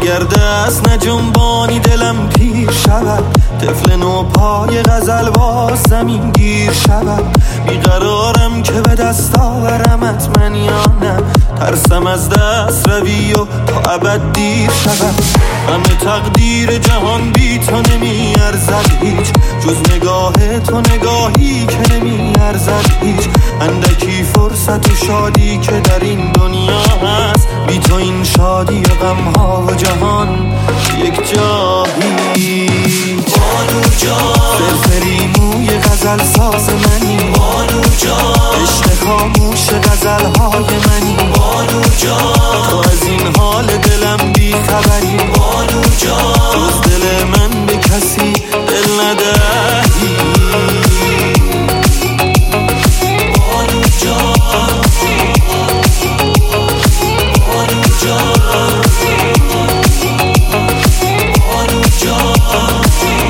اگر دست نجنبانی دلم پیر شود، طفل نو پای غزل باز زمین گیر شود. بیقرارم که به دست آورمت من یا نه، ترسم از دست روی و تا ابد دیر شود. همه تقدیر جهان بی تو نمی ارزد هیچ، جز نگاه تو نگاهی که نمی ارزد هیچ. اندکی فرصت و شادی که در این دنیا هست، بی تو این شادی و غمها و جهان یک جایی. بانو جان فرفری موی غزل ساز منی، بانو جان عشق خاموش غزلهای منی. بانو جان تو از این حال دلم بی خبری، بانو جان جز دل من به کسی دل ندهی. بانو جان بانو جان بانو جان.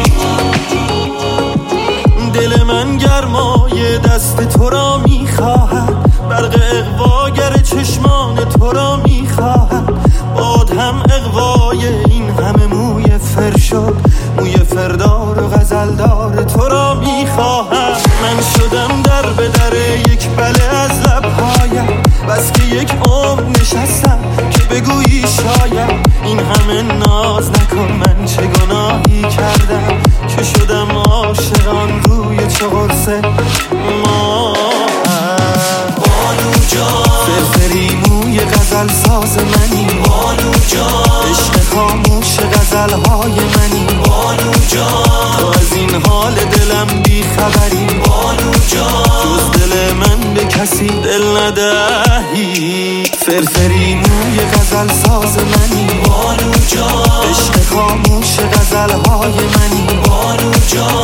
دل من گرمای دست تو را میخواهد، برق اغواگر چشمان تو را میخواهد. باد هم اغوای این همه موی فر شد، موی فردار و غزلدار تو را میخواهد. من شدم در به در یک بله از لبهایم، بس که یک عمر نشستم که بگویی شاید. این همه ناز نکن، من چه گناهی کردم که شدم عاشقان روی چه قرصه ما. بانو جان فرفری موی غزل ساز منی، بانو جان عشق خاموش غزلهای منی. بانو جان تو از این حال دلم بی خبری، بانو جان جز دل من به کسی دل ندهی. فرفری موی غزل ساز منی، بانو جان عشق خاموش غزلهای منی. بانو جان